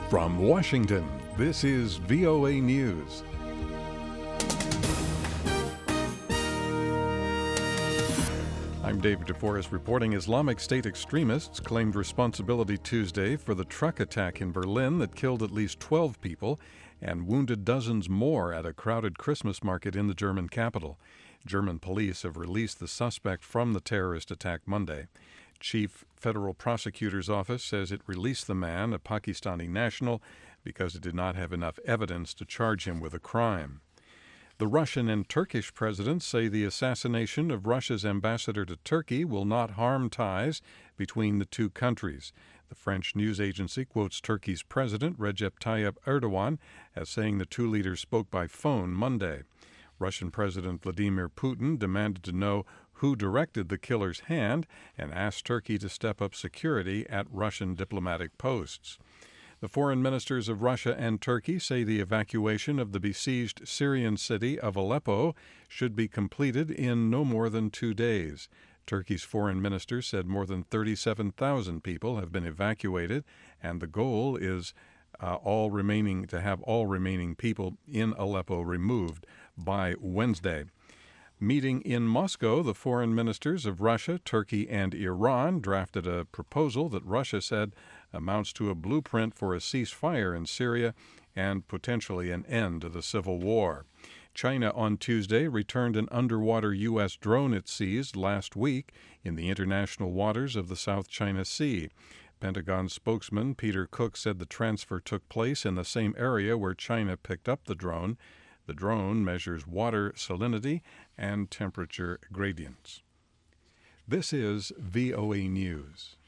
From Washington, this is VOA News. I'm David DeForest reporting Islamic State extremists claimed responsibility Tuesday for the truck attack in Berlin that killed at least 12 people and wounded dozens more at a crowded Christmas market in the German capital. German police have released the suspect from the terrorist attack Monday. Chief Federal Prosecutor's Office says it released the man, a Pakistani national, because it did not have enough evidence to charge him with a crime. The Russian and Turkish presidents say the assassination of Russia's ambassador to Turkey will not harm ties between the two countries. The French news agency quotes Turkey's president, Recep Tayyip Erdogan, as saying the two leaders spoke by phone Monday. Russian President Vladimir Putin demanded to know who directed the killer's hand and asked Turkey to step up security at Russian diplomatic posts. The foreign ministers of Russia and Turkey say the evacuation of the besieged Syrian city of Aleppo should be completed in no more than 2 days. Turkey's foreign minister said more than 37,000 people have been evacuated, and the goal is all remaining people in Aleppo removed by Wednesday. Meeting in Moscow, the foreign ministers of Russia, Turkey, and Iran drafted a proposal that Russia said amounts to a blueprint for a ceasefire in Syria and potentially an end to the civil war. China on Tuesday returned an underwater U.S. drone it seized last week in the international waters of the South China Sea. Pentagon spokesman Peter Cook said the transfer took place in the same area where China picked up the drone. The drone measures water salinity and temperature gradients. This is VOA News.